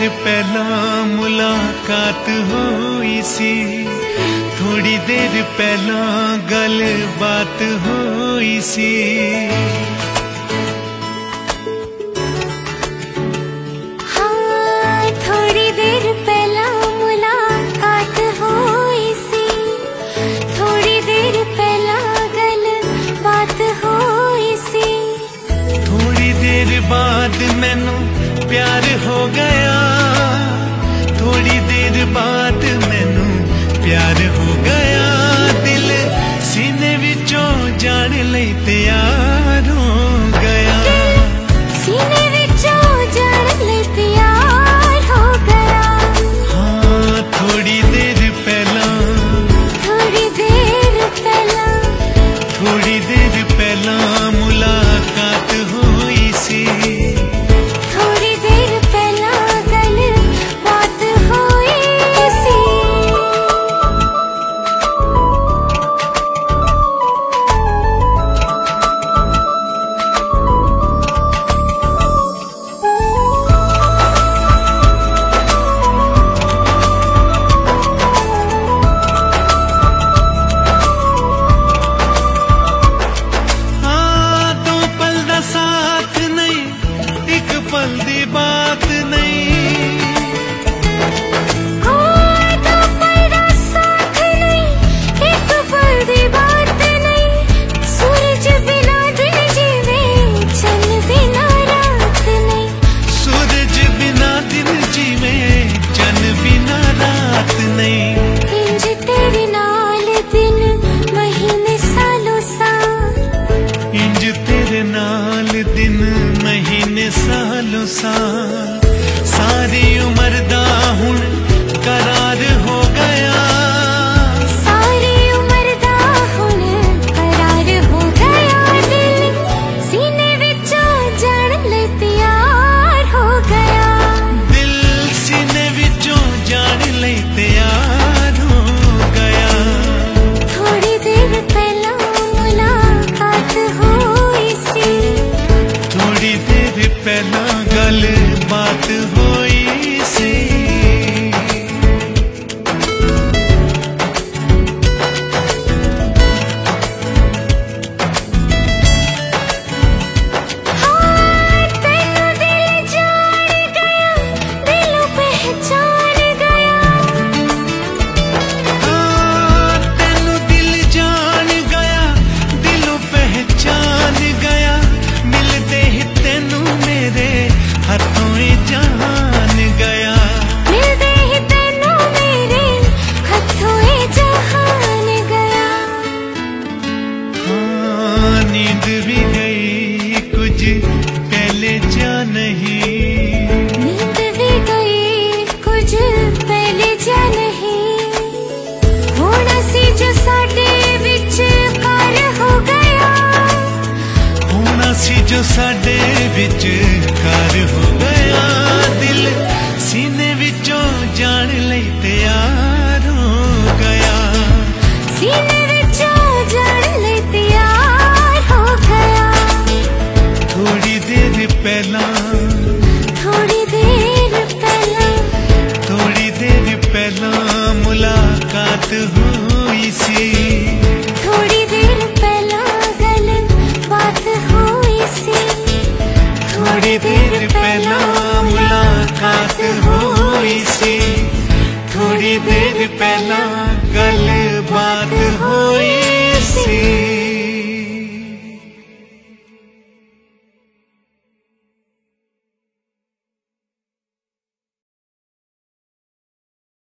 देर पहला मुलाकात हुई सी, थोड़ी देर पहला गल बात हुई सी। हाँ, थोड़ी देर पहला मुलाकात हुई सी, थोड़ी देर पहला गल बात हुई सी। थोड़ी देर बाद मैनू प्यार हो गया, थोड़ी देर बाद मैनू प्यार हो गया। दिल सीने विचों जान लई तैयार हो गया, सीने विचों जान लई तैयार हो गया। हाँ, थोड़ी देर पहला, थोड़ी देर पहला, थोड़ी देर पहला मुलाकात हुई सी। दिन महीने सालों साल, सारी उम्र दा हुण करार हो गया, सारी उम्र दा हुण करार हो गया। दिल सीने विचों जान लई तैयार हो गया, दिल सीने विचों जान लई तैयार हो गया। थोड़ी देर पहला मुलाकात हुई सी, थोड़ी देर पहला गल बात हुई सी। हाँ, तेनू दिल जान गया, दिलों पहचान गया। हाँ, तेनू दिल जान गया, दिलों पहचान गया। मिलते ही तेनू मेरे हाथों जहान गया, मिलते ही तेनू मेरे हाथों जहान गया। हाँ, नींद भी गई कुछ पहले जा नहीं, नींद भी गई कुछ पहले जा नहीं। होना सी जो साडे विच कार हो गया, होना सी जो साडे विच कार हो गया। दिल सीने विचों जान लई तैयार हो गया, सीने विचों जान लई तैयार हो गया। थोड़ी देर पहला, थोड़ी देर पहला, थोड़ी देर पहला मुलाकात हुई।